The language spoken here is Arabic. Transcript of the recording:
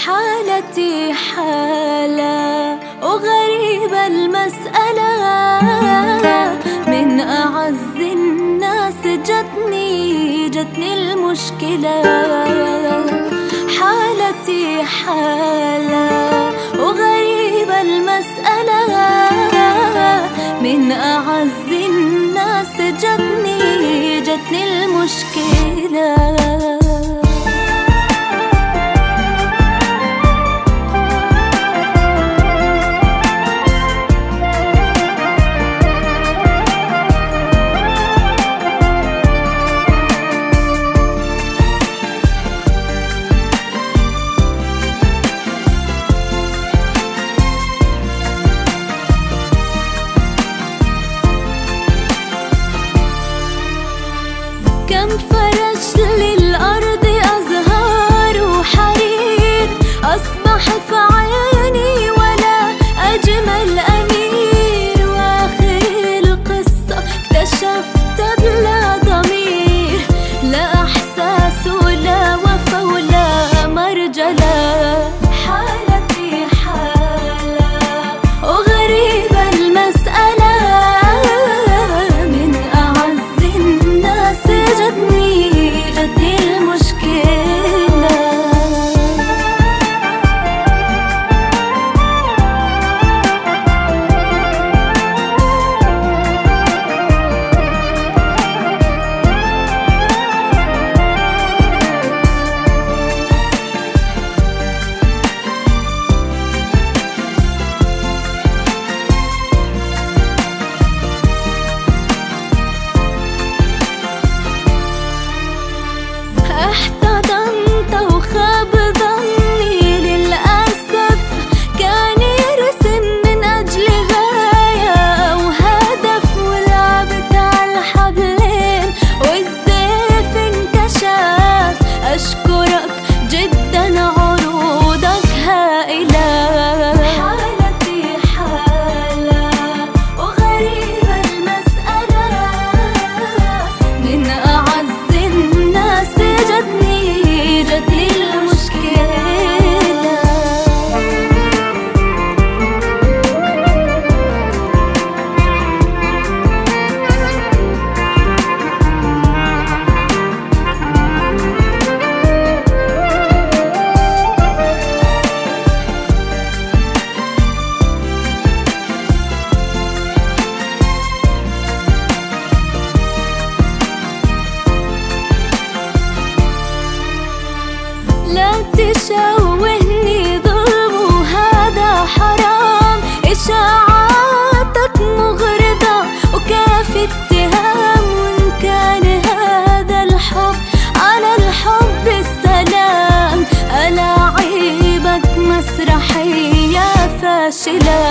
حالتي حالة وغريبة المسألة، من أعز الناس جتني المشكلة. حالتي حالة وغريبة المسألة، من أعز الناس جتني المشكلة. كم فرش للأرض أزهار وحرير، أصبح في عيني ولا أجمل أمير. وآخر القصة اكتشفت بلا ضمير، لا إحساس ولا وفا ولا مرجلة. حالتي حالة وغريبة المسألة، من أعز الناس جتني المشكلة. احتضنت وخاب ظني للأسف، كان يرسم من أجل غاية وهدف، ولعبت على الحبلين والزيف انكشف. أشكرك جدا عروضك هائلة. حالتي حالة وغريبة المسألة، من أعز الناس جتني المشكلة. لا تشوهني ظلم وهذا حرام، إشاعاتك مغرضة وكافي اتهام. وإن كان هذا الحب على الحب السلام، ألاعيبك مسرحية فاشلة.